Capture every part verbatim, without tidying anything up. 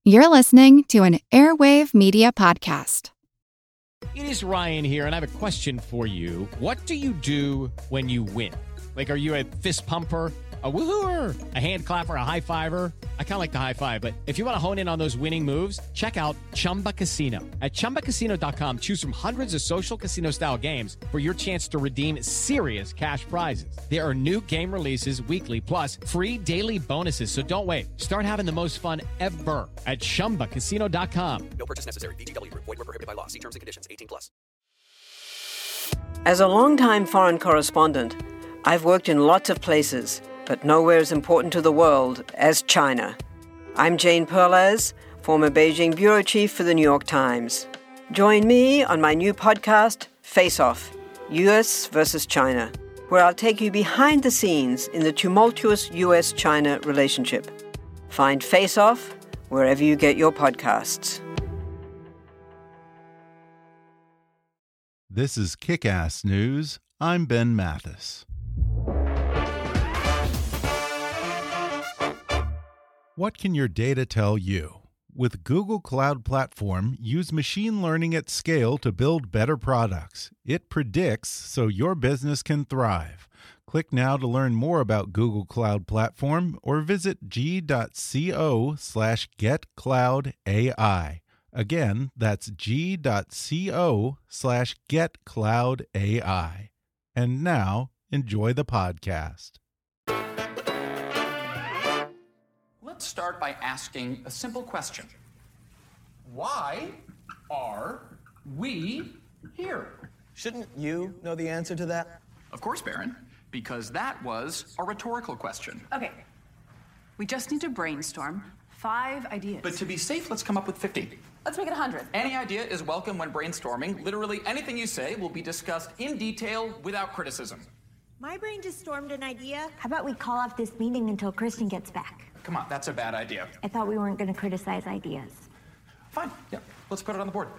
You're listening to an Airwave Media Podcast. It is Ryan here, and I have a question for you. What do you do when you win? Like, are you a fist pumper, a woo-hooer, a hand clapper, a high-fiver? I kind of like the high-five, but if you want to hone in on those winning moves, check out Chumba Casino. At Chumba Casino dot com, choose from hundreds of social casino-style games for your chance to redeem serious cash prizes. There are new game releases weekly, plus free daily bonuses, so don't wait. Start having the most fun ever at Chumba Casino dot com. No purchase necessary. V G W. Void where prohibited by law. See terms and conditions. eighteen plus. As a longtime foreign correspondent, I've worked in lots of places, but nowhere as important to the world as China. I'm Jane Perlez, former Beijing bureau chief for the New York Times. Join me on my new podcast, Face Off, U S versus China, where I'll take you behind the scenes in the tumultuous U S China relationship. Find Face Off wherever you get your podcasts. This is Kick-Ass News. I'm Ben Mathis. What can your data tell you? With Google Cloud Platform, use machine learning at scale to build better products. It predicts so your business can thrive. Click now to learn more about Google Cloud Platform or visit g.co slash getcloudai. Again, that's g.co slash getcloudai. And now, enjoy the podcast. Let's start by asking a simple question. Why are we here? Shouldn't you know the answer to that? Of course, Baron, because that was a rhetorical question. Okay, we just need to brainstorm five ideas. But to be safe, let's come up with fifty. Let's make it one hundred. Any idea is welcome when brainstorming. Literally anything you say will be discussed in detail without criticism. My brain just stormed an idea. How about we call off this meeting until Kristen gets back? Come on, that's a bad idea. I thought we weren't going to criticize ideas. Fine, yeah, let's put it on the board.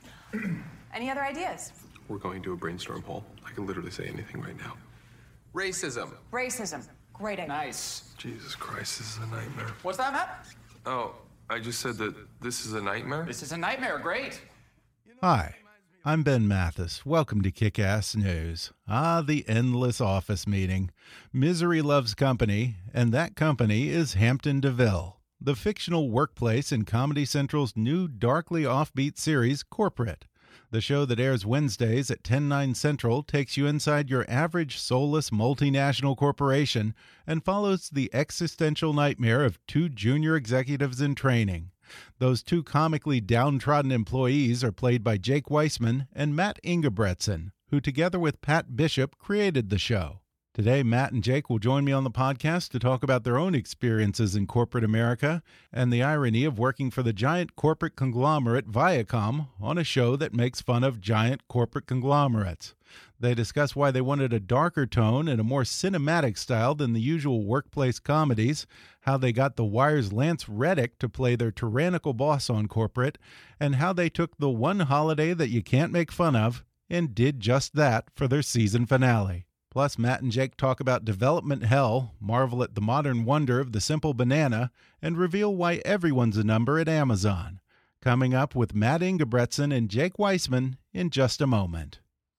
Any other ideas? We're going to a brainstorm poll. I can literally say anything right now. Racism. Racism. Great idea. Nice. Jesus Christ, this is a nightmare. What's that, Matt? Oh, I just said that this is a nightmare? This is a nightmare, great. Hi, I'm Ben Mathis. Welcome to Kick-Ass News. Ah, the endless office meeting. Misery loves company, and that company is Hampton DeVille, the fictional workplace in Comedy Central's new darkly offbeat series, Corporate. The show that airs Wednesdays at ten, nine Central takes you inside your average soulless multinational corporation and follows the existential nightmare of two junior executives in training. Those two comically downtrodden employees are played by Jake Weissman and Matt Ingebretson, who together with Pat Bishop created the show. Today, Matt and Jake will join me on the podcast to talk about their own experiences in corporate America and the irony of working for the giant corporate conglomerate Viacom on a show that makes fun of giant corporate conglomerates. They discuss why they wanted a darker tone and a more cinematic style than the usual workplace comedies, how they got The Wire's Lance Reddick to play their tyrannical boss on Corporate, and how they took the one holiday that you can't make fun of and did just that for their season finale. Plus, Matt and Jake talk about development hell, marvel at the modern wonder of the simple banana, and reveal why everyone's a number at Amazon. Coming up with Matt Ingebretson and Jake Weissman in just a moment.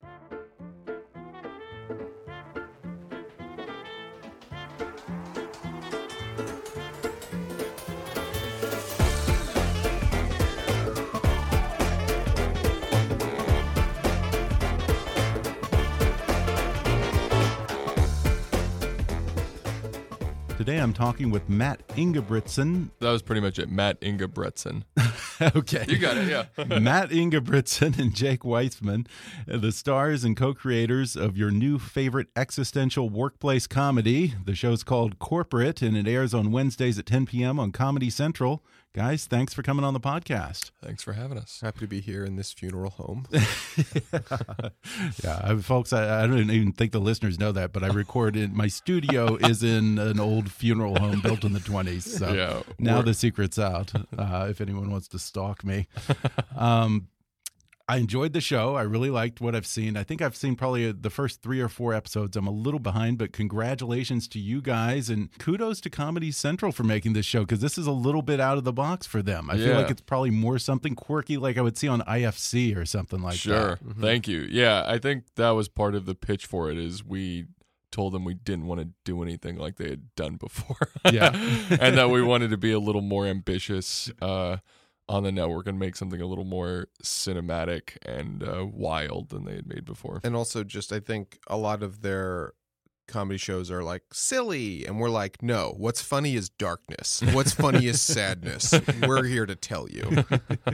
Today I'm talking with Matt Ingebretson. That was pretty much it. Matt Ingebretson. Okay. You got it, yeah. Matt Ingebretson and Jake Weissman, the stars and co-creators of your new favorite existential workplace comedy. The show's called Corporate, and it airs on Wednesdays at ten p m on Comedy Central. Guys, thanks for coming on the podcast. Thanks for having us. Happy to be here in this funeral home. yeah, yeah I, folks, I, I don't even think the listeners know that, but I record in my studio is in an old funeral home built in the twenties. So yeah, now the secret's out. Uh, if anyone wants to stalk me, um, I enjoyed the show. I really liked what I've seen. I think I've seen probably the first three or four episodes. I'm a little behind, but congratulations to you guys. And kudos to Comedy Central for making this show, because this is a little bit out of the box for them. I yeah. feel like it's probably more something quirky like I would see on I F C or something like sure. that. Sure. Mm-hmm. Thank you. Yeah, I think that was part of the pitch for it is we told them we didn't want to do anything like they had done before. Yeah. And that we wanted to be a little more ambitious uh, on the network and make something a little more cinematic and uh, wild than they had made before. And also just, I think a lot of their comedy shows are like silly, and we're like, no, what's funny is darkness. What's funny is sadness. We're here to tell you.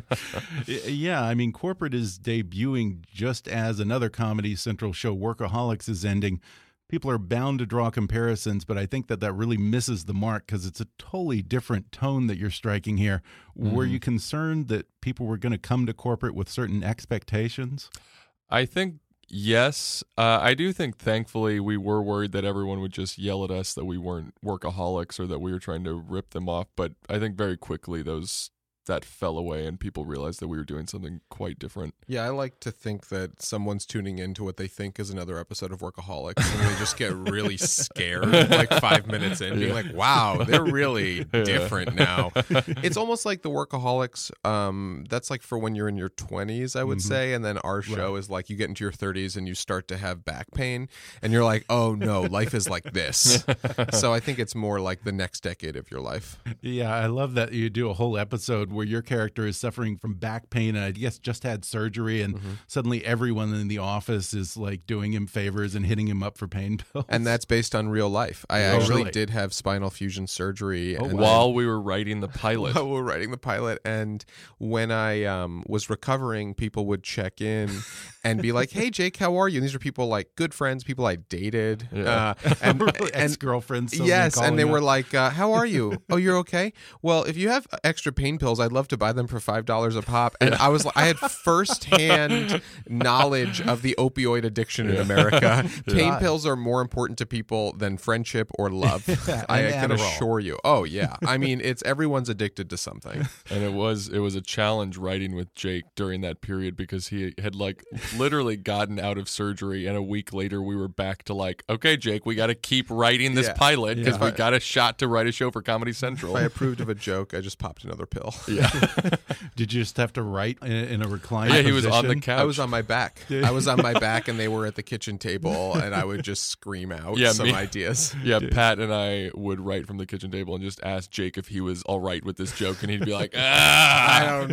Yeah, I mean, Corporate is debuting just as another Comedy Central show, Workaholics, is ending. People are bound to draw comparisons, but I think that that really misses the mark because it's a totally different tone that you're striking here. Mm-hmm. Were you concerned that people were going to come to Corporate with certain expectations? I think yes. Uh, I do think, thankfully, we were worried that everyone would just yell at us that we weren't workaholics or that we were trying to rip them off. But I think very quickly those that fell away and people realized that we were doing something quite different. Yeah, I like to think that someone's tuning into what they think is another episode of Workaholics, and they just get really scared like five minutes in, being yeah. like, wow, they're really yeah. different now. It's almost like the Workaholics, um, that's like for when you're in your twenties, I would mm-hmm. say, and then our show right. is like you get into your thirties and you start to have back pain, and you're like, oh no, life is like this. So I think it's more like the next decade of your life. Yeah, I love that you do a whole episode where your character is suffering from back pain and I guess just had surgery, and mm-hmm. suddenly everyone in the office is like doing him favors and hitting him up for pain pills. And that's based on real life. I oh, actually really? did have spinal fusion surgery. Oh, and while I, we were writing the pilot. While we were writing the pilot. And when I um, was recovering, people would check in and be like, hey, Jake, how are you? And these are people like good friends, people I dated. Yeah. Uh, and, really? Ex-girlfriends. Yes, and they up. were like, uh, how are you? Oh, you're okay? Well, if you have extra pain pills, I'd love to buy them for five dollars a pop. And I was, I had firsthand knowledge of the opioid addiction in America. Pain yeah. pills are more important to people than friendship or love. I can Adderall. assure you. Oh yeah, I mean, it's everyone's addicted to something. And it was it was a challenge writing with Jake during that period because he had like literally gotten out of surgery, and a week later we were back to like, okay, Jake, we got to keep writing this yeah. pilot because Yeah. we got a shot to write a show for Comedy Central. If I approved of a joke, I just popped another pill. Yeah. Did you just have to write in, in a recliner? Yeah, he position? was on the couch. I was on my back. I was on my back, and they were at the kitchen table, and I would just scream out yeah, some me, ideas. Yeah, Dude. Pat and I would write from the kitchen table and just ask Jake if he was all right with this joke, and he'd be like, ah, I don't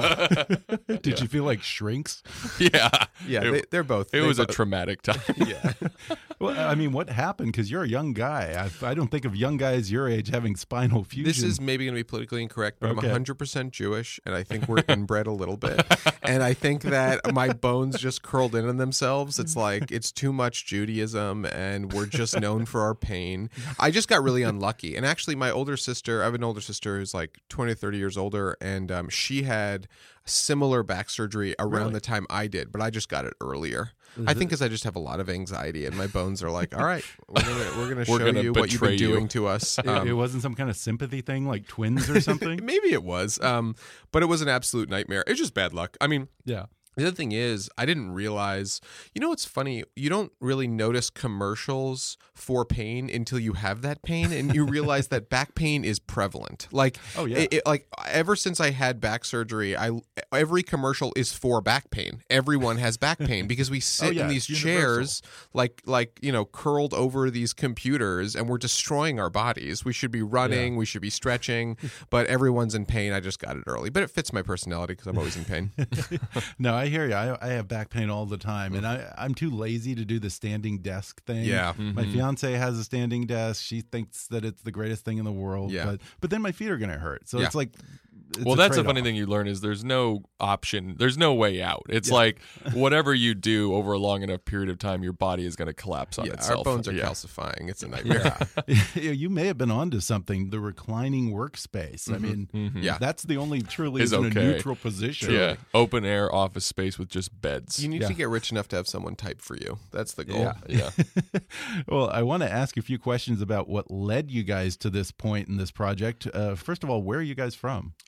know. Did yeah. you feel like shrinks? Yeah. Yeah, it, they, they're both. It they was both, a traumatic time. Yeah. Well, I mean, what happened? Because you're a young guy. I, I don't think of young guys your age having spinal fusion. This is maybe going to be politically incorrect, but okay. I'm one hundred percent Jewish, and I think we're inbred a little bit. And I think that my bones just curled in on themselves. It's like, it's too much Judaism, and we're just known for our pain. I just got really unlucky. And actually, my older sister, I have an older sister who's like twenty, thirty years older, and um, she had similar back surgery around really? the time I did, but I just got it earlier. Mm-hmm. I think because I just have a lot of anxiety, and my bones are like, all right, we're gonna we're gonna We're show gonna you what you've been betray you. doing to us. It, Um, it wasn't some kind of sympathy thing like twins or something? maybe it was, um, but it was an absolute nightmare. It's just bad luck. I mean, yeah. The other thing is, I didn't realize, you know what's funny? You don't really notice commercials for pain until you have that pain, and you realize that back pain is prevalent. Like, oh, yeah. it, it, like ever since I had back surgery, I every commercial is for back pain. Everyone has back pain because we sit oh, yeah, in these chairs like, like, you know, curled over these computers, and we're destroying our bodies. We should be running, yeah. we should be stretching, but everyone's in pain. I just got it early, but it fits my personality because I'm always in pain. No, I hear you. I, I have back pain all the time, and I, I'm too lazy to do the standing desk thing. Yeah. Mm-hmm. My fiance has a standing desk. She thinks that it's the greatest thing in the world. Yeah. But, but then my feet are going to hurt. So yeah. it's like, it's well, a that's trade-off. the funny thing you learn is there's no option. There's no way out. It's yeah. like whatever you do over a long enough period of time, your body is going to collapse on yeah, itself. Our bones are yeah. calcifying. It's a nightmare. Yeah. You may have been onto something. The reclining workspace. Mm-hmm. I mean, mm-hmm. yeah. that's the only truly is in okay. a neutral position. Yeah, open air office space with just beds. You need yeah. to get rich enough to have someone type for you. That's the goal. Yeah. Yeah. Well, I want to ask a few questions about what led you guys to this point in this project. Uh, first of all, where are you guys from?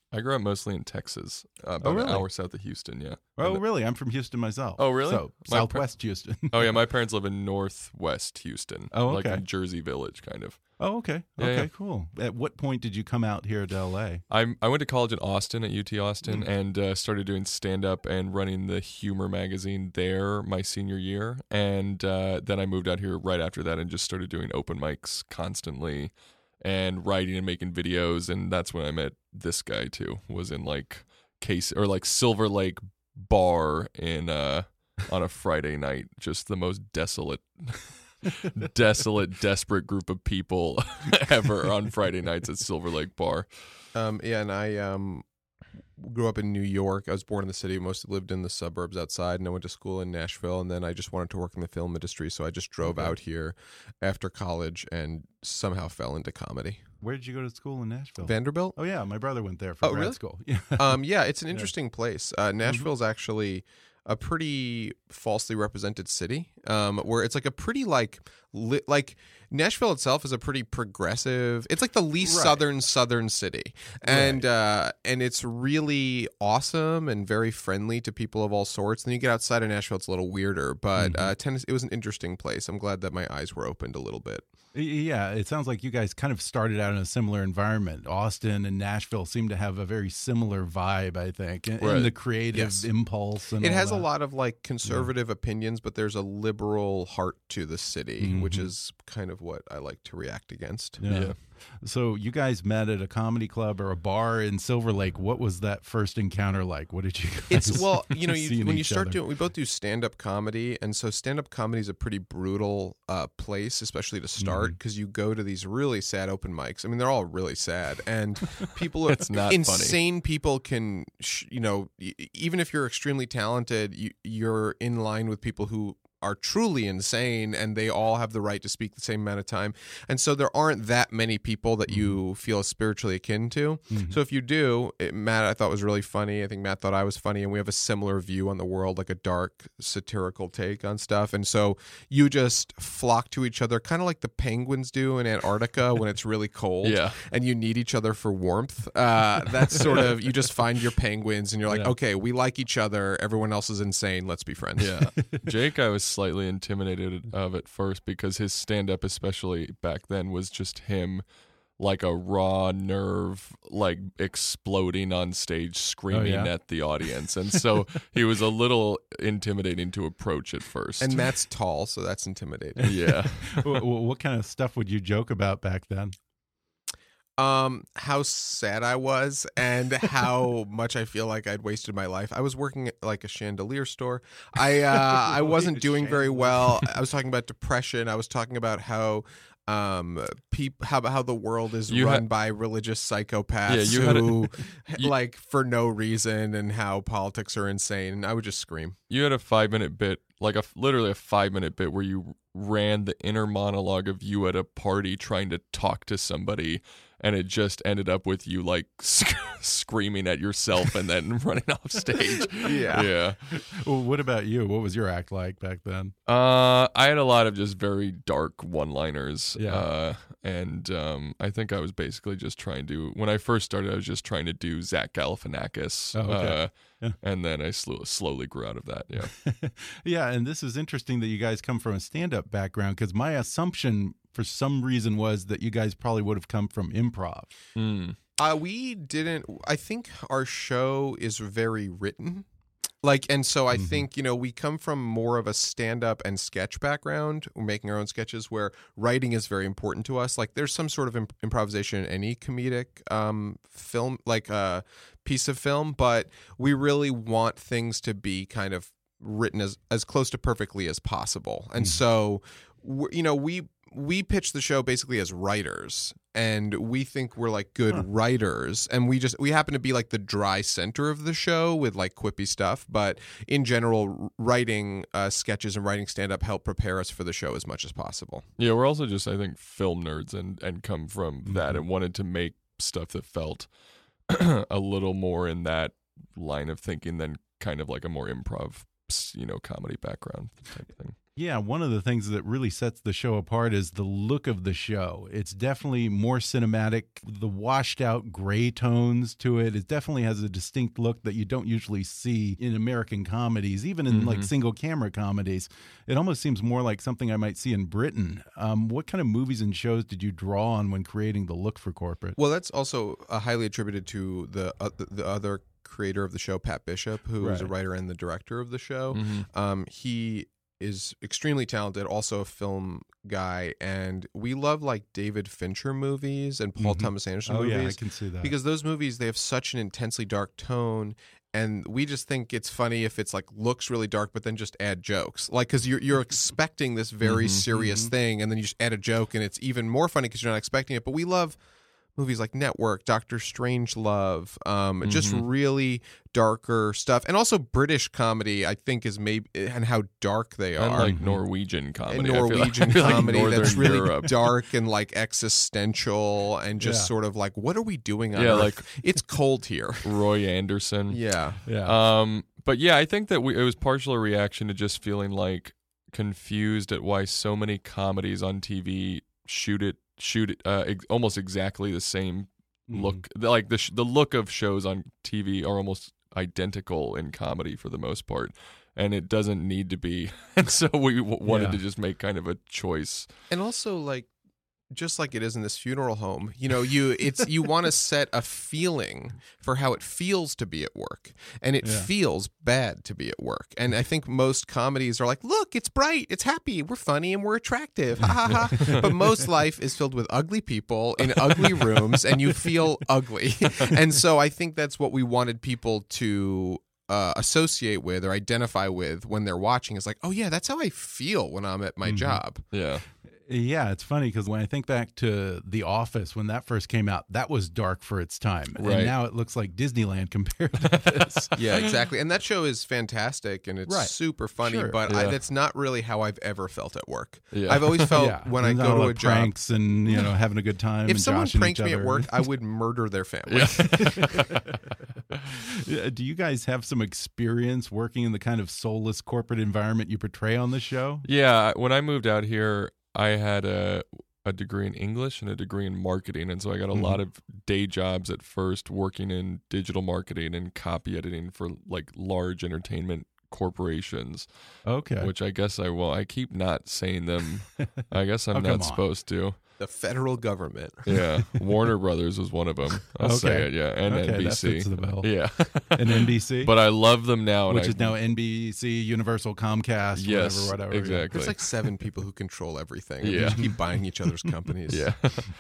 I grew up mostly in Texas, uh, about Oh, really? an hour south of Houston, yeah. Oh, really? I'm from Houston myself. Oh, really? So, My Southwest Houston. Oh, yeah, my parents live in Northwest Houston. Oh, Like okay. in Jersey Village, kind of. Oh, okay. Yeah, okay, yeah. cool. At what point did you come out here to L A? I I went to college in Austin at U T Austin Mm. and uh, started doing stand-up and running the humor magazine there my senior year. And uh, then I moved out here right after that and just started doing open mics constantly and writing and making videos. And that's when I met this guy, too, was in like Case or like Silver Lake Bar in uh, on a Friday night. Just the most desolate... desolate, desperate group of people ever on Friday nights at Silver Lake Bar. Um, yeah, and I um, grew up in New York. I was born in the city, mostly lived in the suburbs outside, and I went to school in Nashville, and then I just wanted to work in the film industry, so I just drove Okay. out here after college and somehow fell into comedy. Where did you go to school in Nashville? Vanderbilt? Oh, yeah. My brother went there for Oh, grad really? school. Yeah. um, yeah, it's an Yeah. interesting place. Uh, Nashville's actually a pretty falsely represented city, um, where it's like a pretty like li- like Nashville itself is a pretty progressive. It's like the least Right. southern southern city, and uh, and it's really awesome and very friendly to people of all sorts. And then you get outside of Nashville, it's a little weirder, but Mhm. uh, Tennessee, it was an interesting place. I'm glad that my eyes were opened a little bit. Yeah, it sounds like you guys kind of started out in a similar environment. Austin and Nashville seem to have a very similar vibe, I think, in, in Right. the creative Yes. impulse. And It all has a that. lot of like conservative opinions, but there's a liberal heart to the city, which Mhm. is kind of what I like to react against. Yeah. Yeah. So you guys met at a comedy club or a bar in Silver Lake. What was that first encounter like? What did you guys It's well, you know, see you, in when you each start other? doing, we both do stand up comedy, and so stand up comedy is a pretty brutal uh, place, especially to start, because you go to these really sad open mics. I mean, they're all really sad, and people are It's not insane. People can, sh- you know, y- even if you're extremely talented, you, you're in line with people who are truly insane, and they all have the right to speak the same amount of time. And so there aren't that many people that you feel spiritually akin to. Mhm. So if you do, it, Matt, I thought was really funny. I think Matt thought I was funny, and we have a similar view on the world, like a dark satirical take on stuff. And so you just flock to each other, kind of like the penguins do in Antarctica when it's really cold. Yeah. And you need each other for warmth. Uh, that's sort of, you just find your penguins, and you're like, Yeah. okay, we like each other. Everyone else is insane. Let's be friends. Yeah. Jake, I was slightly intimidated of at first because his stand-up, especially back then, was just him like a raw nerve, like exploding on stage, screaming yeah? at the audience. And so he was a little intimidating to approach at first. And Matt's tall, so that's intimidating. yeah. what, what kind of stuff would you joke about back then? Um, how sad I was and how much I feel like I'd wasted my life. I was working at like a chandelier store. I uh, I wasn't doing very well. I was talking about depression. I was talking about how um peop- how how the world is You run had- by religious psychopaths Yeah, you had a- who you- like for no reason, and how politics are insane. And I would just scream. You had a five minute bit, like a literally a five minute bit where you ran the inner monologue of you at a party trying to talk to somebody, and it just ended up with you like sc- screaming at yourself and then running off stage. Yeah. Yeah. Well, what about you? What was your act like back then? Uh, I had a lot of just very dark one-liners. Yeah. Uh, and um, I think I was basically just trying to. When I first started, I was just trying to do Zach Galifianakis. Oh, okay. Uh, Yeah. And then I sl- slowly grew out of that. Yeah. Yeah, and this is interesting that you guys come from a stand-up background, because my assumption for some reason was that you guys probably would have come from improv. Mm. Uh, we didn't. I think our show is very written. Like, and so I Mhm. think, you know, we come from more of a stand-up and sketch background. We're making our own sketches where writing is very important to us. Like, there's some sort of imp- improvisation in any comedic um, film, like a uh, piece of film, but we really want things to be kind of written as, as close to perfectly as possible. And Mhm. so, we're, you know, we we pitch the show basically as writers, and we think we're like good Huh. writers, and we just we happen to be like the dry center of the show with like quippy stuff, but in general, writing uh, sketches and writing stand-up help prepare us for the show as much as possible. Yeah, we're also just, I think, film nerds and, and come from that Mhm. and wanted to make stuff that felt a little more in that line of thinking than kind of like a more improv, you know, comedy background type thing. Yeah, one of the things that really sets the show apart is the look of the show. It's definitely more cinematic. The washed out gray tones to it. It definitely has a distinct look that you don't usually see in American comedies, even in Mm-hmm. like single camera comedies. It almost seems more like something I might see in Britain. Um, what kind of movies and shows did you draw on when creating the look for corporate? Well, that's also uh, highly attributed to the uh, the, the other creator of the show, Pat Bishop, who is a Right. writer and the director of the show. Mm-hmm. Um, he is extremely talented, also a film guy, and we love like David Fincher movies and Paul Mhm. Thomas Anderson Oh, movies. yeah, I can see that. Because those movies, they have such an intensely dark tone, and we just think it's funny if it's like looks really dark, but then just add jokes. Like, because you're you're expecting this very Mhm. serious Mhm. thing, and then you just add a joke, and it's even more funny because you're not expecting it. But we love movies like Network, Doctor Strangelove, um, just Mhm. really darker stuff, and also British comedy. I think is maybe and how dark they And are. like Norwegian comedy. And I feel like- Norwegian I feel like comedy that's Northern really Europe. dark and like existential and just Yeah. sort of like, what are we doing on Yeah, Earth? like- it's cold here. Roy Anderson. Yeah. Yeah. Um, but yeah, I think that we, it was partial a reaction to just feeling like confused at why so many comedies on T V shoot it shoot it uh, ex- almost exactly the same look. Like the sh- the look of shows on T V are almost identical in comedy for the most part, and it doesn't need to be. And so we w- wanted Yeah. to just make kind of a choice. And also, like, just like it is in this funeral home, you know, you it's you want to set a feeling for how it feels to be at work, and it Yeah. feels bad to be at work. And I think most comedies are like, look, it's bright, it's happy, we're funny, and we're attractive, ha ha ha. But most life is filled with ugly people in ugly rooms, and you feel ugly. And so I think that's what we wanted people to Uh, associate with or identify with when they're watching. Is like, oh yeah, that's how I feel when I'm at my Mhm. job. Yeah. Yeah, it's funny because when I think back to The Office, when that first came out, that was dark for its time. Right. And now it looks like Disneyland compared to this. Yeah, exactly. And that show is fantastic and it's Right. super funny, Sure. but I, Yeah. that's not really how I've ever felt at work. Yeah. I've always felt Yeah. when I And go all to the a job, pranks and, you know, having a good time. if and someone joshing pranked each me at other. work, I would murder their family. Yeah, do you guys have some experience working in the kind of soulless corporate environment you portray on the show? Yeah, when I moved out here, I had a a degree in English and a degree in marketing, and so I got a Mhm. lot of day jobs at first working in digital marketing and copy editing for like large entertainment corporations. Okay. Which I guess I will. I keep not saying them. I guess I'm Oh, come not on. supposed to. The federal government. Yeah, Warner Brothers was one of them. I'll say Okay. it. Yeah, and Okay, that N B C. fits the bill. Yeah, And N B C? But I love them now, and Which I- is now N B C, Universal, Comcast, Yes, whatever, whatever. exactly. There's like seven people who control everything. And Yeah. we just keep buying each other's companies. Yeah.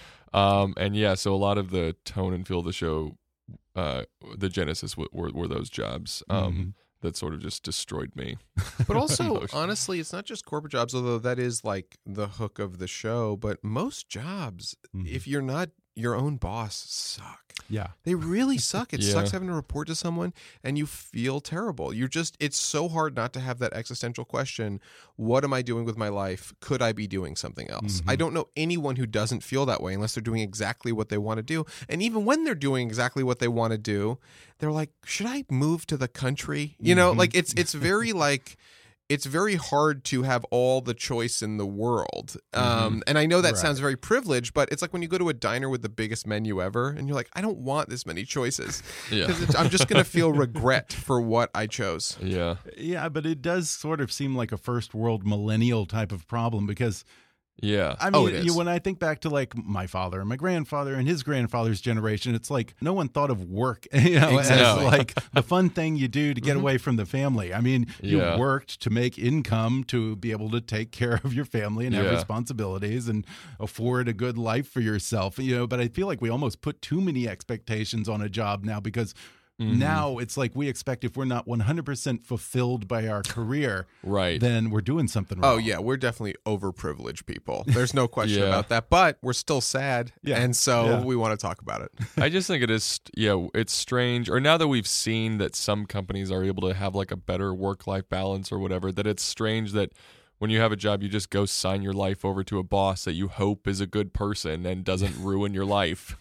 um, and yeah, so a lot of the tone and feel of the show, uh, the genesis w- were, were those jobs um, Mhm. that sort of just destroyed me. But also, Emotionally. honestly, it's not just corporate jobs, although that is like the hook of the show. But most jobs, Mhm. if you're not your own boss, suck. Yeah. They really suck. It Yeah. sucks having to report to someone and you feel terrible. You're just, it's so hard not to have that existential question. What am I doing with my life? Could I be doing something else? Mhm. I don't know anyone who doesn't feel that way unless they're doing exactly what they want to do. And even when they're doing exactly what they want to do, they're like, should I move to the country? You know, Mhm. like it's, it's very like, it's very hard to have all the choice in the world. Um, and I know that Right. sounds very privileged, but it's like when you go to a diner with the biggest menu ever and you're like, I don't want this many choices. Yeah. Because I'm just going to feel regret for what I chose. Yeah. Yeah, but it does sort of seem like a first world millennial type of problem because Yeah. I Oh, mean, it you, is. when I think back to like my father and my grandfather and his grandfather's generation, it's like no one thought of work, you know, Exactly. as like the fun thing you do to get away from the family. I mean, you Yeah. worked to make income to be able to take care of your family and have Yeah. responsibilities and afford a good life for yourself, you know. But I feel like we almost put too many expectations on a job now because Mhm. now it's like we expect if we're not one hundred percent fulfilled by our career, Right. then we're doing something wrong. Oh, yeah. We're definitely overprivileged people. There's no question Yeah. about that. But we're still sad. Yeah. And so Yeah. we want to talk about it. I just think it is, yeah, it's strange. Or now that we've seen that some companies are able to have like a better work life balance or whatever, that it's strange that when you have a job, you just go sign your life over to a boss that you hope is a good person and doesn't ruin your life.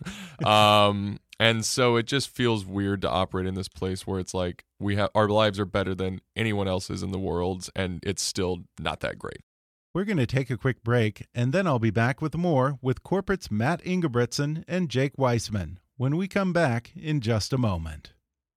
Um, and so it just feels weird to operate in this place where it's like we have our lives are better than anyone else's in the world, and it's still not that great. We're going to take a quick break, and then I'll be back with more with Corporate's Matt Ingebretson and Jake Weissman when we come back in just a moment.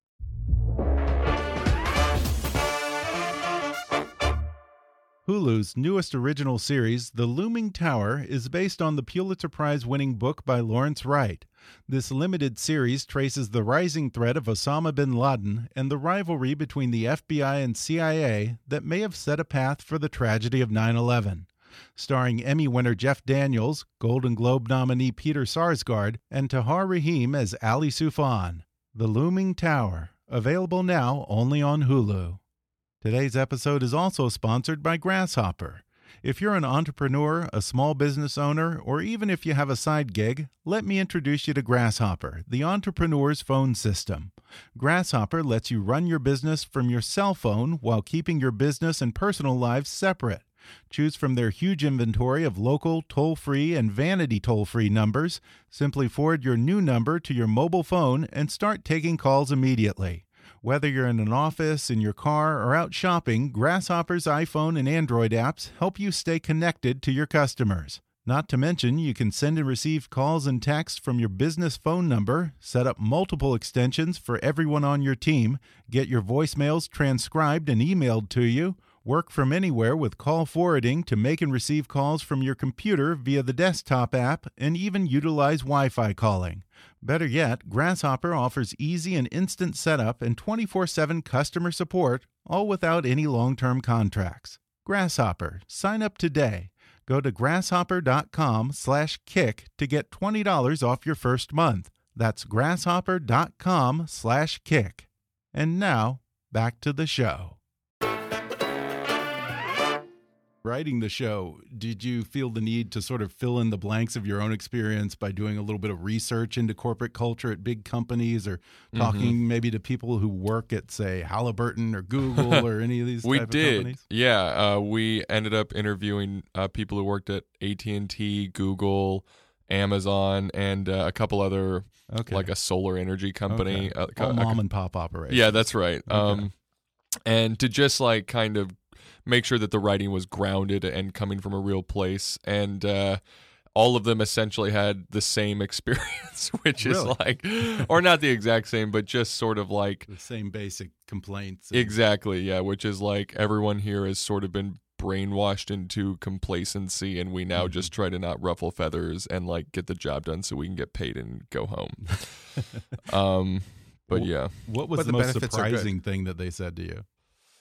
Hulu's newest original series, The Looming Tower, is based on the Pulitzer Prize-winning book by Lawrence Wright. This limited series traces the rising threat of Osama bin Laden and the rivalry between the F B I and C I A that may have set a path for the tragedy of nine eleven. Starring Emmy winner Jeff Daniels, Golden Globe nominee Peter Sarsgaard, and Tahar Rahim as Ali Soufan. The Looming Tower, available now only on Hulu. Today's episode is also sponsored by Grasshopper. If you're an entrepreneur, a small business owner, or even if you have a side gig, let me introduce you to Grasshopper, the entrepreneur's phone system. Grasshopper lets you run your business from your cell phone while keeping your business and personal lives separate. Choose from their huge inventory of local, toll-free, and vanity toll-free numbers. Simply forward your new number to your mobile phone and start taking calls immediately. Whether you're in an office, in your car, or out shopping, Grasshopper's iPhone and Android apps help you stay connected to your customers. Not to mention, you can send and receive calls and texts from your business phone number, set up multiple extensions for everyone on your team, get your voicemails transcribed and emailed to you, work from anywhere with call forwarding to make and receive calls from your computer via the desktop app, and even utilize Wi-Fi calling. Better yet, Grasshopper offers easy and instant setup and twenty-four seven customer support, all without any long-term contracts. Grasshopper. Sign up today. Go to grasshopper.com slash kick to get twenty dollars off your first month. That's grasshopper.com slash kick. And now, back to the show. Writing the show, did you feel the need to sort of fill in the blanks of your own experience by doing a little bit of research into corporate culture at big companies, or talking mm-hmm. maybe to people who work at, say, Halliburton or Google or any of these we type did. of companies? Yeah, uh, we ended up interviewing uh, people who worked at A T and T, Google, Amazon, and uh, a couple other, okay. like a solar energy company. Okay. Uh, All mom and pop operations. Yeah, that's right. Okay. Um, and to just like kind of make sure that the writing was grounded and coming from a real place. And uh, all of them essentially had the same experience, which really? is like, or not the exact same, but just sort of like the same basic complaints. And... Exactly, yeah, which is like everyone here has sort of been brainwashed into complacency, and we now mm-hmm. just try to not ruffle feathers and like get the job done so we can get paid and go home. um, but yeah. What was but the, the most surprising thing that they said to you?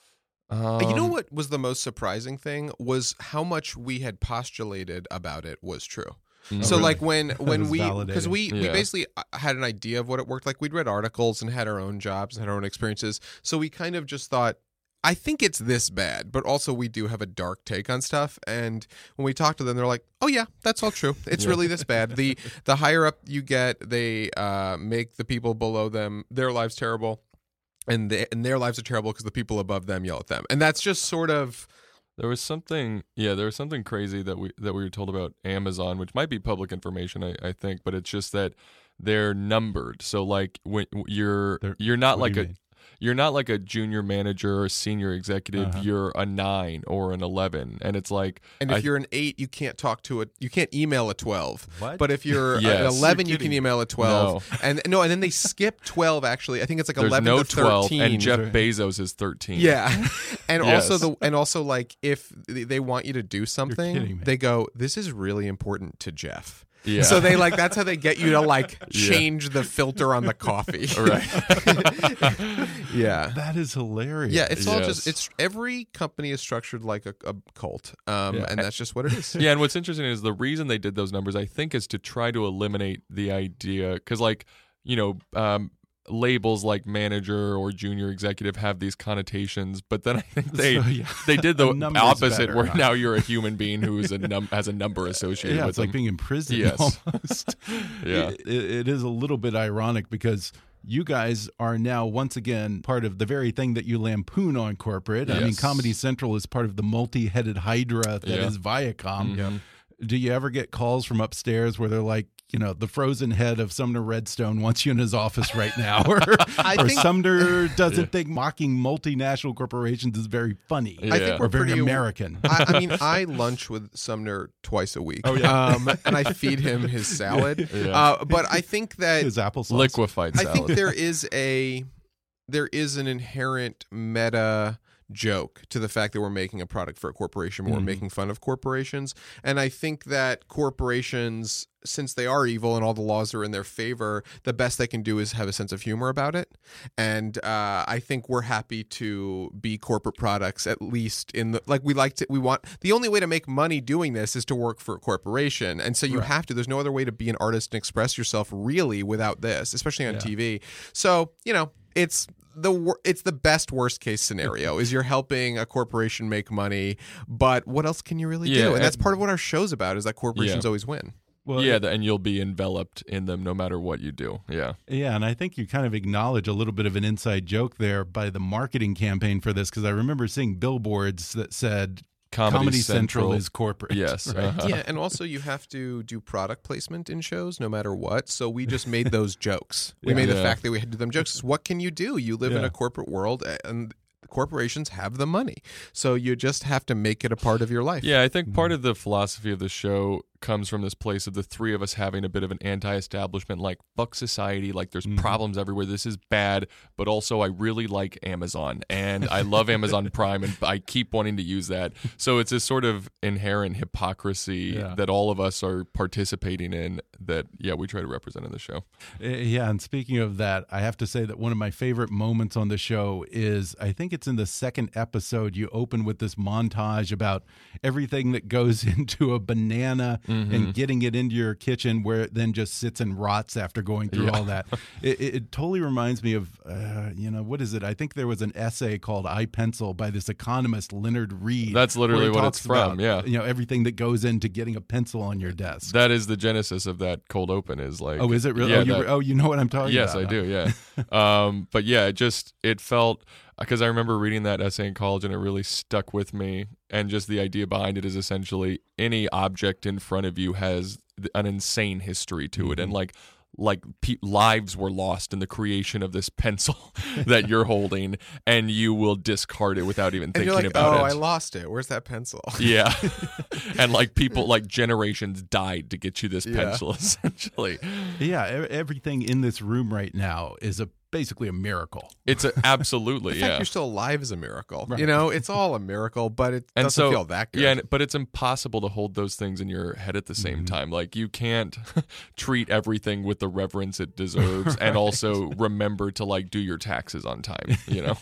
Um, you know what was the most surprising thing was how much we had postulated about it was true. Oh, so really? like when when we because we, Yeah. we basically had an idea of what it worked like. We'd read articles and had our own jobs and had our own experiences. So we kind of just thought, I think it's this bad, but also we do have a dark take on stuff. And when we talk to them, they're like, "Oh yeah, that's all true. It's Yeah. really this bad." The the higher up you get, they uh, make the people below them their lives terrible. And, they, and their lives are terrible because the people above them yell at them, and that's just sort of. There was something, yeah, there was something crazy that we that we were told about Amazon, which might be public information, I, I think, but it's just that they're numbered. So like when you're They're, you're not what like do you a mean? you're not like a junior manager or senior executive. Uh-huh. You're a nine or an eleven, and it's like. And if I, you're an eight, you can't talk to it. You can't email a twelve. What? But if you're Yes. an eleven, You're you can kidding. email a twelve. No. And no, and then they skip twelve. Actually, I think it's like there's eleven no to thirteen. twelve, and Jeff Bezos is thirteen. Yeah, and Yes. also the and also like if they want you to do something, kidding me. they go, "This is really important to Jeff." Yeah. So they like that's how they get you to like Yeah. change the filter on the coffee. Right. Yeah. That is hilarious. Yeah, it's all Yes. just it's every company is structured like a, a cult, um, Yeah. and that's just what it is. Yeah, and what's interesting is the reason they did those numbers, I think, is to try to eliminate the idea, because, like, you know, um, labels like manager or junior executive have these connotations, but then I think they So, yeah. they did the A number is opposite, better, where huh? now you're a human being who is a num- has a number associated Yeah, with it's like them. being in prison Yes. almost. Yeah. It, it, it is a little bit ironic because you guys are now once again part of the very thing that you lampoon on corporate. I mean, Yes. Comedy Central is part of the multi-headed hydra that is Yeah. Viacom. Mhm. Do you ever get calls from upstairs where they're like, you know, the frozen head of Sumner Redstone wants you in his office right now, or, I or think, Sumner doesn't Yeah. think mocking multinational corporations is very funny. Yeah. I think Or we're very pretty American. I, I mean, I lunch with Sumner twice a week. Oh, yeah. um, and I feed him his salad. Yeah. Uh, but I think that His applesauce. Liquefied I salad. think there is a there is an inherent meta joke to the fact that we're making a product for a corporation, we're Mhm. making fun of corporations. And I think that corporations, since they are evil and all the laws are in their favor, the best they can do is have a sense of humor about it. And uh, I think we're happy to be corporate products, at least in the, like we like to, we want, the only way to make money doing this is to work for a corporation. And so you Right. have to, there's no other way to be an artist and express yourself really without this, especially on Yeah. T V. So, you know, it's, the wor- it's the best worst case scenario is you're helping a corporation make money, but what else can you really Yeah, do? And that's and- part of what our show's about, is that corporations Yeah. always win. Well, yeah, and you'll be enveloped in them no matter what you do. Yeah. Yeah, and I think you kind of acknowledge a little bit of an inside joke there by the marketing campaign for this, because I remember seeing billboards that said Comedy, Comedy Central, Central is corporate. Yes. right? uh-huh. Yeah, and also you have to do product placement in shows no matter what. So we just made those jokes. We Yeah. made the Yeah. fact that we had to do them jokes. What can you do? You live in Yeah. a corporate world, and corporations have the money. So you just have to make it a part of your life. Yeah, I think part Mm-hmm. of the philosophy of the show comes from this place of the three of us having a bit of an anti-establishment, like, fuck society, like there's Mhm. problems everywhere, this is bad, but also I really like Amazon, and I love Amazon Prime, and I keep wanting to use that. So it's this sort of inherent hypocrisy Yeah. that all of us are participating in that, yeah, we try to represent in the show. Uh, Yeah, and speaking of that, I have to say that one of my favorite moments on the show is, I think it's in the second episode, you open with this montage about everything that goes into a banana Mm-hmm. and getting it into your kitchen, where it then just sits and rots after going through Yeah. all that. It, it, it totally reminds me of, uh, you know, what is it? I think there was an essay called I Pencil by this economist, Leonard Reed. That's literally where he what it's talks from, about, yeah. You know, everything that goes into getting a pencil on your desk. That is the genesis of that cold open, is like, oh, is it really? Yeah, oh, you, that- oh, you know what I'm talking yes, about. I do. Yeah. um, but yeah, it just it felt, because I remember reading that essay in college and it really stuck with me. And just the idea behind it is essentially any object in front of you has an insane history to it, Mm-hmm. and like. Like pe- lives were lost in the creation of this pencil that you're holding, and you will discard it without even And thinking you're like, about oh, it. I lost it. Where's that pencil? Yeah. And like people, like generations died to get you this Yeah. pencil, essentially. Yeah, e- everything in this room right now is a basically a miracle. It's a, absolutely, The fact yeah. you're still alive is a miracle. Right. You know, it's all a miracle, but it And doesn't so, feel that good. yeah, and, but it's impossible to hold those things in your head at the same Mm-hmm. time. Like you can't treat everything with the reverence it deserves, and also remember to like do your taxes on time. You know,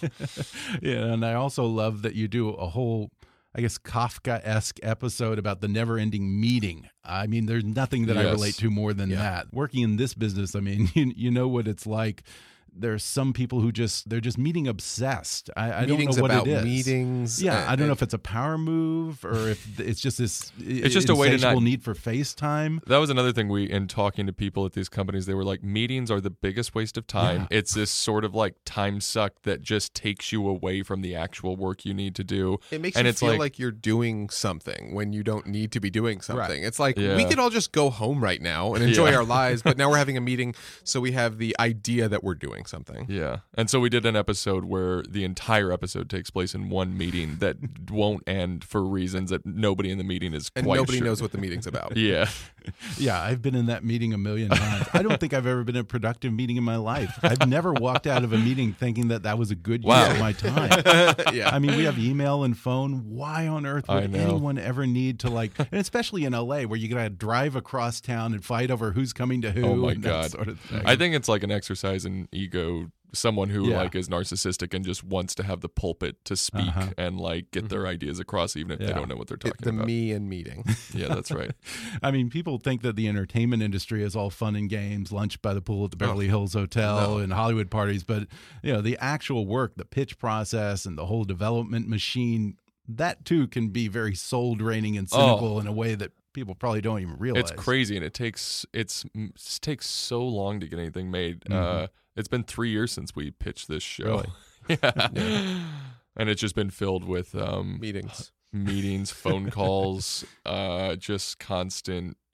Yeah, and I also love that you do a whole, I guess, Kafka-esque episode about the never-ending meeting. I mean, there's nothing that I Yes. relate to more than that. Working in this business, I mean, you, you know what it's like. There's some people who just they're just meeting obsessed. I, I don't Meetings know what about it is. meetings, Yeah, and- I don't know and- if it's a power move or if it's just this. It's just a way to insatiable not- need for FaceTime. that was another thing we in talking to people at these companies. They were like, meetings are the biggest waste of time. Yeah. It's this sort of like time suck that just takes you away from the actual work you need to do. It makes and you it's feel like, like, you're doing something when you don't need to be doing something. Right. It's like Yeah. we could all just go home right now and enjoy Yeah. our lives, but now we're having a meeting, so we have the idea that we're doing something. Yeah. And so we did an episode where the entire episode takes place in one meeting that won't end for reasons that nobody in the meeting is And quite nobody sure. knows what the meeting's about. Yeah. Yeah, I've been in that meeting a million times. I don't think I've ever been in a productive meeting in my life. I've never walked out of a meeting thinking that that was a good use Wow. of my time. Yeah. I mean, we have email and phone. Why on earth I would know. anyone ever need to, like, and especially in L A where you got to drive across town and fight over who's coming to who Oh my and that god. sort of thing. I think it's like an exercise in ego. Someone who Yeah. like is narcissistic and just wants to have the pulpit to speak Uh-huh. and like get their ideas across, even if they Yeah. don't know what they're talking It- the about. me and meeting. Yeah, that's right. I mean, people think that the entertainment industry is all fun and games, lunch by the pool at the Beverly Hills Hotel No. and Hollywood parties, but you know, the actual work, the pitch process and the whole development machine, that too can be very soul draining and cynical Oh. in a way that people probably don't even realize. It's crazy, and it takes it's it takes so long to get anything made. Mhm. Uh, it's been three years since we pitched this show. Really? yeah. And it's just been filled with um, Meetings. meetings, phone calls, uh, just constant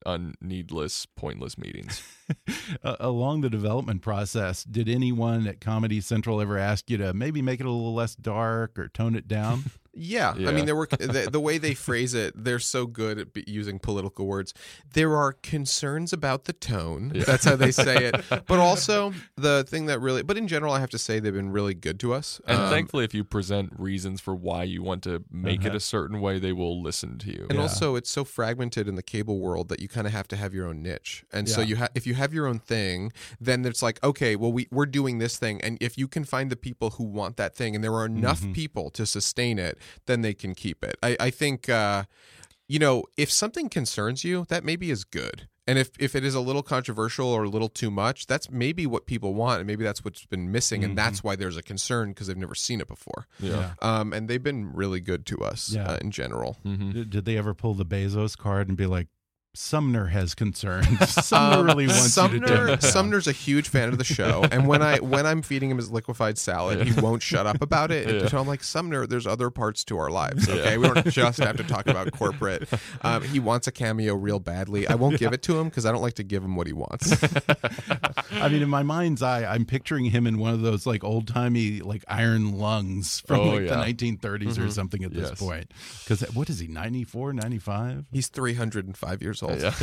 un needless, pointless meetings. uh, along the development process, did anyone at Comedy Central ever ask you to maybe make it a little less dark or tone it down? Yeah. Yeah. I mean, there were the, the way they phrase it, they're so good at be- using political words. There are concerns about the tone. Yeah. That's how they say it. But also the thing that really, but in general, I have to say they've been really good to us. And Um, thankfully, if you present reasons for why you want to make Uh-huh. it a certain way, they will listen to you. And Yeah. also, it's so fragmented in the cable world that you kind of have to have your own niche. And so, Yeah. you ha- if you have your own thing, then it's like, okay, well, we we're doing this thing, and if you can find the people who want that thing, and there are enough Mhm. people to sustain it, then they can keep it. I, I think, uh, you know, if something concerns you, that maybe is good. And if, if it is a little controversial or a little too much, that's maybe what people want, and maybe that's what's been missing, and that's why there's a concern because they've never seen it before. Yeah. Um, and they've been really good to us Yeah. uh, in general. Mm-hmm. Did, did they ever pull the Bezos card and be like, Sumner has concerns. Sumner Um, really wants Sumner, you to tone it down. Sumner's a huge fan of the show, and when I when I'm feeding him his liquefied salad, he won't shut up about it. Yeah. So I'm like, Sumner, there's other parts to our lives. Okay, Yeah. we don't just have to talk about corporate. Um, he wants a cameo real badly. I won't give it to him because I don't like to give him what he wants. I mean, in my mind's eye, I'm picturing him in one of those like old timey like iron lungs from Oh, like the yeah. nineteen thirties or Mhm. something at this Yes. point. Because what is he, ninety-four, ninety-five? He's three hundred five years old. Yeah.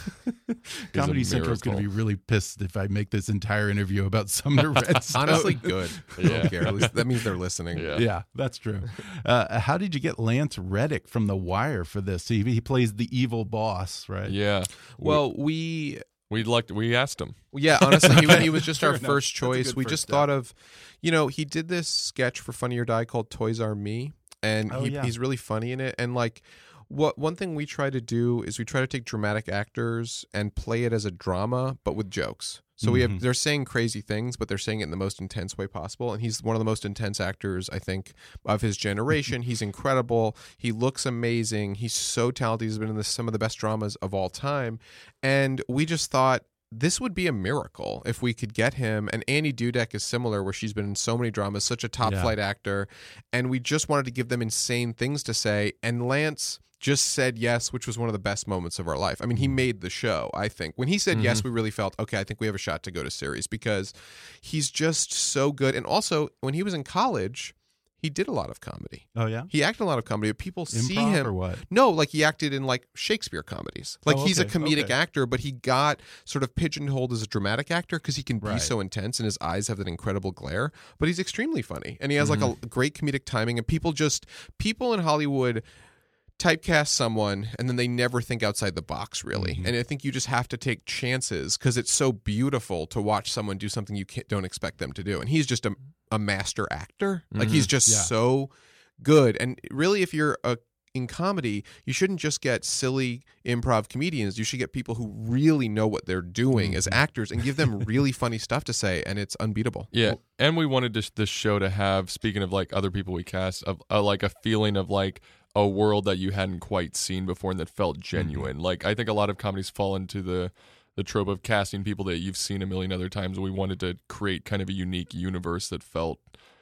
Comedy He's a Central's going to be miracle. really pissed if I make this entire interview about Sumner Redstone. Honestly, good. I Yeah. don't care. At least that means they're listening. Yeah. Yeah, that's true. Uh, how did you get Lance Reddick from The Wire for this? He, he plays the evil boss, right? Yeah. Well, we we liked. We asked him. Yeah, honestly, he, he was just Fair our enough. first That's a choice. good We first just step. thought of, you know, he did this sketch for Funny or Die called Toys Are Me, and Oh, he, yeah. he's really funny in it. And like, what one thing we try to do is we try to take dramatic actors and play it as a drama, but with jokes. So we Mhm. have they're saying crazy things, but they're saying it in the most intense way possible. And he's one of the most intense actors, I think, of his generation. He's incredible. He looks amazing. He's so talented. He's been in the, some of the best dramas of all time. And we just thought this would be a miracle if we could get him. And Annie Dudek is similar, where she's been in so many dramas, such a top Yeah. flight actor. And we just wanted to give them insane things to say. And Lance just said yes, which was one of the best moments of our life. I mean, he made the show, I think. When he said yes, we really felt, okay, I think we have a shot to go to series, because he's just so good. And also, when he was in college, he did a lot of comedy. Oh, yeah? He acted in a lot of comedy. People see Improv him. or what? No, like he acted in like Shakespeare comedies. Like Oh, he's a okay, comedic okay. actor, but he got sort of pigeonholed as a dramatic actor because he can be Right. so intense and his eyes have that incredible glare. But he's extremely funny, and he has Mm-hmm. like a great comedic timing. And people just people in Hollywood typecast someone and then they never think outside the box, really. Mm-hmm. And I think you just have to take chances because it's so beautiful to watch someone do something you can't, don't expect them to do. And he's just a, a master actor. Like he's just Yeah. so good. And really, if you're a in comedy, you shouldn't just get silly improv comedians. You should get people who really know what they're doing as actors and give them really funny stuff to say, and it's unbeatable. Yeah, and we wanted this, this show to have, speaking of like other people we cast, of uh, like a feeling of like a world that you hadn't quite seen before and that felt genuine. Like I think a lot of comedies fall into the the trope of casting people that you've seen a million other times, and we wanted to create kind of a unique universe that felt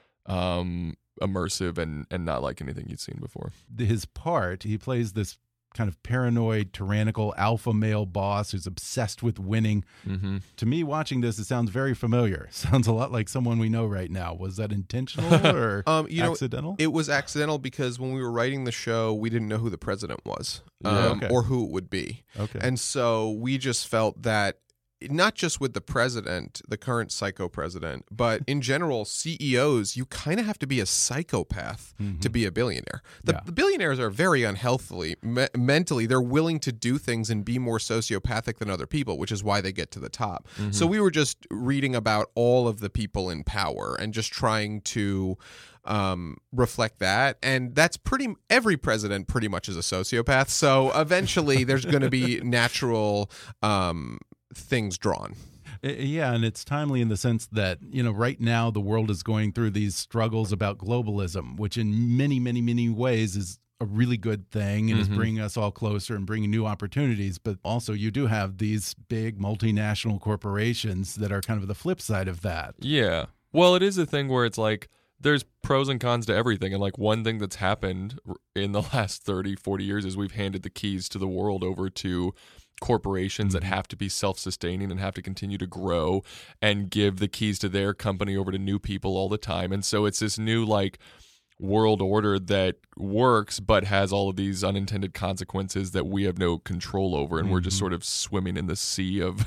um, immersive and and not like anything you'd seen before. His part, he plays this kind of paranoid, tyrannical alpha male boss who's obsessed with winning. Mm-hmm. To me, watching this, it sounds very familiar. Sounds a lot like someone we know right now. Was that intentional or Um, you know, accidental? It was accidental because when we were writing the show, we didn't know who the president was, Yeah, um, okay. or who it would be. Okay. And so we just felt that not just with the president, the current psycho president, but in general, C E Os, you kind of have to be a psychopath to be a billionaire. The, Yeah. the billionaires are very unhealthily, me- mentally, they're willing to do things and be more sociopathic than other people, which is why they get to the top. So we were just reading about all of the people in power and just trying to um, reflect that. And that's pretty, every president pretty much is a sociopath. So eventually there's going to be natural um, things drawn. Uh, Yeah, and it's timely in the sense that, you know, right now the world is going through these struggles about globalism, which in many, many, many ways is a really good thing and Mm-hmm. is bringing us all closer and bringing new opportunities. But also you do have these big multinational corporations that are kind of the flip side of that. Yeah. Well, it is a thing where it's like there's pros and cons to everything. And like one thing that's happened in the last thirty, forty years is we've handed the keys to the world over to corporations that have to be self-sustaining and have to continue to grow and give the keys to their company over to new people all the time. And so it's this new like world order that works but has all of these unintended consequences that we have no control over, and mm-hmm. we're just sort of swimming in the sea of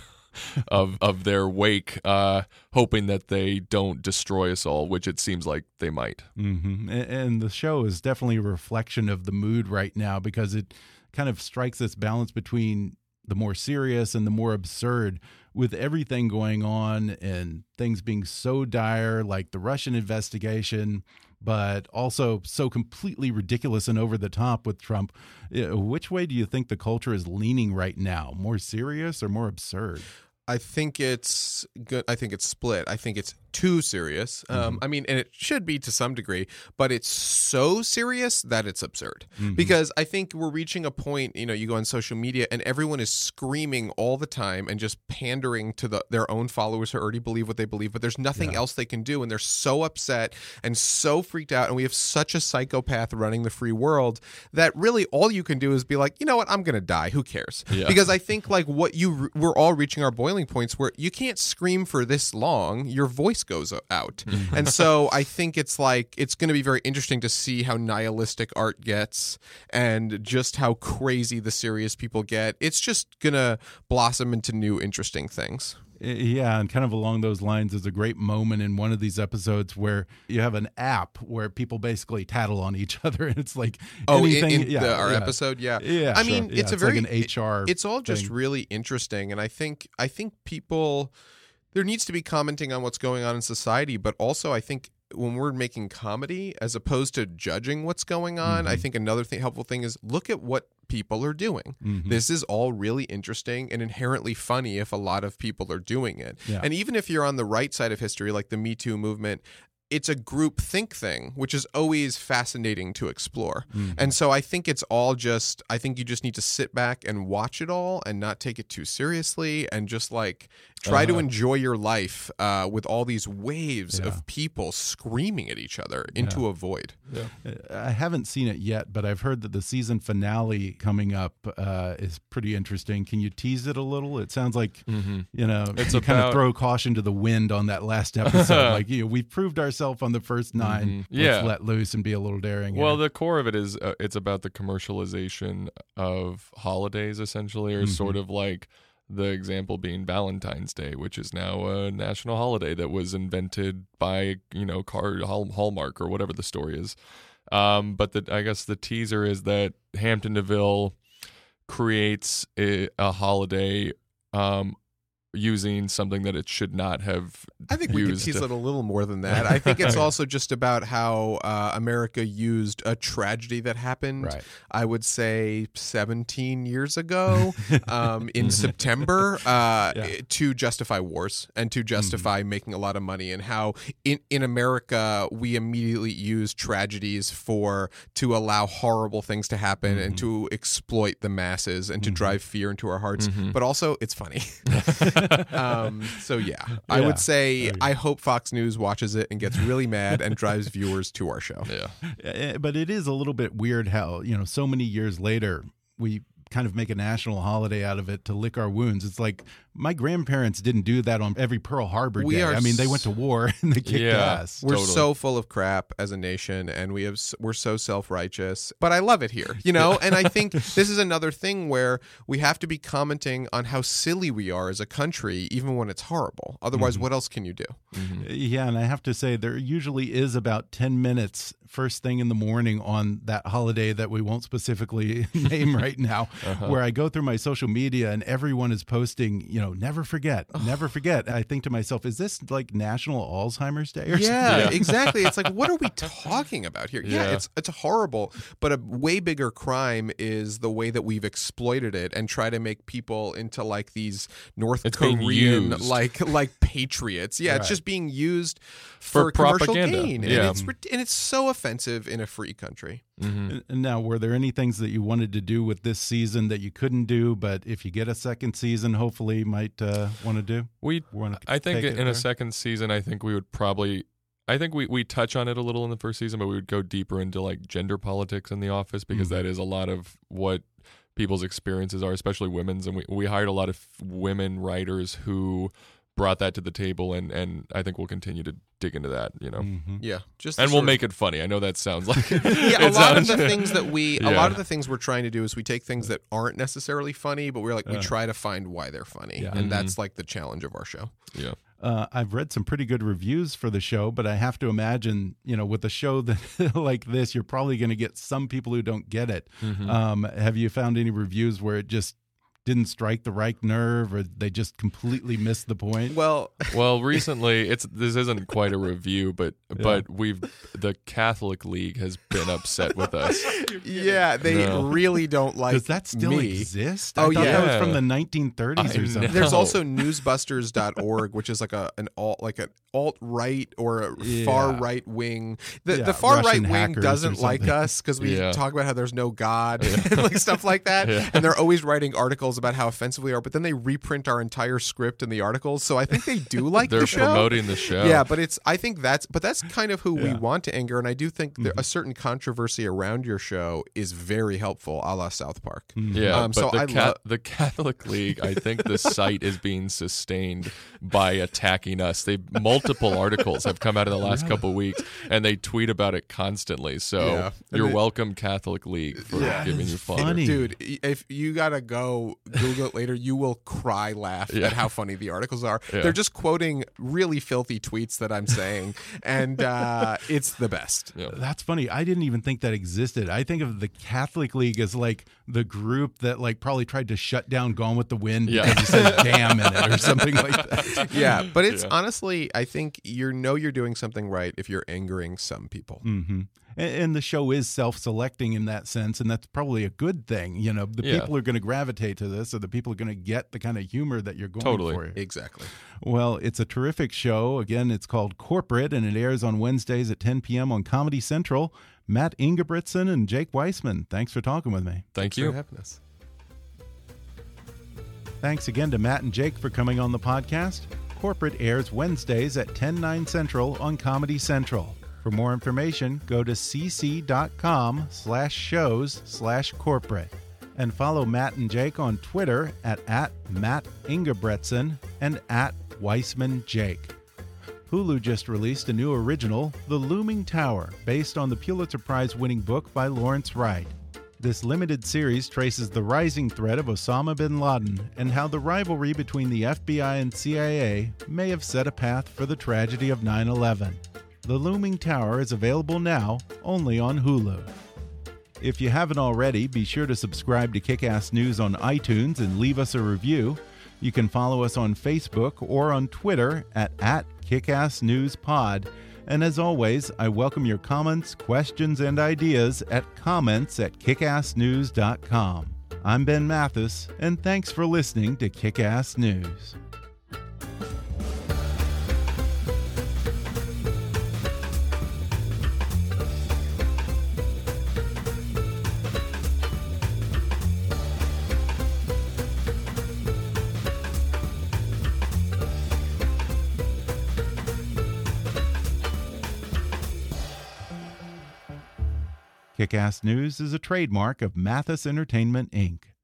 of of their wake, uh, hoping that they don't destroy us all, which it seems like they might. Mm-hmm. And the show is definitely a reflection of the mood right now, because it kind of strikes this balance between the more serious and the more absurd, with everything going on and things being so dire, like the Russian investigation, but also so completely ridiculous and over the top with Trump. Which way do you think the culture is leaning right now? More serious or more absurd? I think it's good. I think it's split. I think it's too serious. Um, mm-hmm. I mean, and it should be to some degree, but it's so serious that it's absurd. Mm-hmm. Because I think we're reaching a point, you know, you go on social media and everyone is screaming all the time and just pandering to the, their own followers who already believe what they believe, but there's nothing yeah. else they can do. And they're so upset and so freaked out. And we have such a psychopath running the free world that really all you can do is be like, you know what, I'm going to die. Who cares? Yeah. Because I think like what you, we're all reaching our boiling points where you can't scream for this long. Your voice goes out. And so I think it's like it's going to be very interesting to see how nihilistic art gets and just how crazy the serious people get. It's just going to blossom into new interesting things. Yeah, and kind of along those lines is a great moment in one of these episodes where you have an app where people basically tattle on each other, and it's like oh, anything, in, in yeah, the, our yeah. episode, yeah, yeah. I mean, sure. it's yeah, a very like an H R. It's all just thing. really interesting, and I think I think people there needs to be commenting on what's going on in society, but also I think when we're making comedy, as opposed to judging what's going on, mm-hmm. I think another thing, helpful thing is look at what people are doing. Mm-hmm. This is all really interesting and inherently funny if a lot of people are doing it. Yeah. And even if you're on the right side of history, like the Me Too movement, it's a group think thing, which is always fascinating to explore. Mm-hmm. And so I think it's all just, I think you just need to sit back and watch it all and not take it too seriously and just like try uh-huh. to enjoy your life uh, with all these waves yeah. of people screaming at each other into yeah. a void. Yeah. I haven't seen it yet, but I've heard that the season finale coming up uh, is pretty interesting. Can you tease it a little? It sounds like, mm-hmm. you know, it's you about... kind of throw caution to the wind on that last episode. Like, you know, we've proved ourselves on the first nine. Mm-hmm. Yeah. Let's let loose and be a little daring. Well, here. the core of it is uh, it's about the commercialization of holidays, essentially, or mm-hmm. sort of like the example being Valentine's Day, which is now a national holiday that was invented by, you know, Card Hallmark or whatever the story is. Um, but the, I guess the teaser is that Hampton DeVille creates a, a holiday um, using something that it should not have I think used. we could tease it a little more than that. I think it's also just about how uh, America used a tragedy that happened, right. I would say seventeen years ago um, in September uh, yeah. to justify wars and to justify mm-hmm. making a lot of money, and how in, in America we immediately use tragedies for to allow horrible things to happen mm-hmm. and to exploit the masses and to mm-hmm. drive fear into our hearts. Mm-hmm. But also it's funny. um, so yeah, yeah, I would say okay. I hope Fox News watches it and gets really mad and drives viewers to our show. Yeah, but it is a little bit weird how, you know, so many years later we kind of make a national holiday out of it to lick our wounds. It's like my grandparents didn't do that on every Pearl Harbor we day. Are I mean, they went to war and they kicked yeah, ass. We're totally. so full of crap as a nation, and we have we're so self-righteous. But I love it here, you know. And I think this is another thing where we have to be commenting on how silly we are as a country, even when it's horrible. Otherwise, mm-hmm. what else can you do? Mm-hmm. Yeah, and I have to say there usually is about ten minutes first thing in the morning on that holiday that we won't specifically name right now, uh-huh. where I go through my social media and everyone is posting, you know, never forget, never forget. I think to myself, is this like National Alzheimer's Day or yeah, something? Yeah, exactly. It's like, what are we talking about here? Yeah, yeah, it's it's horrible, but a way bigger crime is the way that we've exploited it and try to make people into like these North it's Korean like like patriots. Yeah, right. It's just being used for, for commercial propaganda. gain, and yeah. it's and it's so offensive in a free country. Mm-hmm. And now, were there any things that you wanted to do with this season that you couldn't do, but if you get a second season, hopefully might uh, want to do? We, Wanna I think in there? a second season, I think we would probably, I think we, we touch on it a little in the first season, but we would go deeper into like gender politics in The Office, because mm-hmm. that is a lot of what people's experiences are, especially women's. And we, we hired a lot of women writers who brought that to the table, and, and I think we'll continue to dig into that, you know. Mm-hmm. Yeah, just and we'll make it funny. I know that sounds like yeah. it A lot sounds, of the things that we, yeah. a lot of the things we're trying to do is we take things that aren't necessarily funny, but we're like we Uh. try to find why they're funny, Yeah. and Mm-hmm. that's like the challenge of our show. Yeah. Uh, I've read some pretty good reviews for the show, but I have to imagine, you know, with a show that like this, you're probably going to get some people who don't get it. Mm-hmm. Um, have you found any reviews where it just didn't strike the right nerve, or they just completely missed the point? Well, well, recently it's this isn't quite a review, but Yeah. but we've the Catholic League has been upset with us. Yeah, they No. really don't like. Does that still me. exist? I Oh thought yeah, that was from the nineteen thirties I or something. know. There's also newsbusters dot org, which is like a an alt like an alt right or a Yeah. far right wing. The Yeah, the far Russian right wing hackers or doesn't like something. us because we Yeah. talk about how there's no God and like stuff like that. Yeah. And they're always writing articles about how offensive we are, but then they reprint our entire script in the articles. So I think they do like They're the show. promoting the show. Yeah, but it's I think that's but that's kind of who we Yeah. want to anger, and I do think that Mhm. a certain controversy around your show is very helpful, a la South Park. Yeah, Um, but so the, I Ca- love. the Catholic League, I think the site is being sustained by attacking us. They multiple articles have come out in the last couple of weeks, and they tweet about it constantly. So Yeah. And you're it- welcome, Catholic League, for Yeah. giving you fodder. funny. Dude, if you gotta go Google it later, you will cry laugh Yeah. at how funny the articles are. Yeah. They're just quoting really filthy tweets that I'm saying, and uh, it's the best. Yeah. That's funny. I didn't even think that existed. I think of the Catholic League as like the group that like probably tried to shut down Gone with the Wind Yeah. because it said damn in it or something like that. Yeah, but it's Yeah. honestly, I think you know you're doing something right if you're angering some people. Mm-hmm. And, and the show is self-selecting in that sense, and that's probably a good thing. You know, the Yeah. people are going to gravitate to this, or the people are going to get the kind of humor that you're going Totally. for. Exactly. Well, it's a terrific show. Again, it's called Corporate, and it airs on Wednesdays at ten p m on Comedy Central. Matt Ingebrigtsen and Jake Weissman, thanks for talking with me. Thank Thanks you. for having us. Thanks again to Matt and Jake for coming on the podcast. Corporate airs Wednesdays at ten, nine Central on Comedy Central. For more information, go to cc.com slash shows slash corporate. And follow Matt and Jake on Twitter at, at Matt Ingebrigtsen and at Weissman Jake. Hulu just released a new original, The Looming Tower, based on the Pulitzer Prize-winning book by Lawrence Wright. This limited series traces the rising threat of Osama bin Laden and how the rivalry between the F B I and C I A may have set a path for the tragedy of nine eleven. The Looming Tower is available now only on Hulu. If you haven't already, be sure to subscribe to Kick-Ass News on iTunes and leave us a review. You can follow us on Facebook or on Twitter at, at KickassNewsPod. And as always, I welcome your comments, questions, and ideas at comments at kickass news dot com. I'm Ben Mathis, and thanks for listening to Kick-Ass News. Kick-Ass News is a trademark of Mathis Entertainment, Incorporated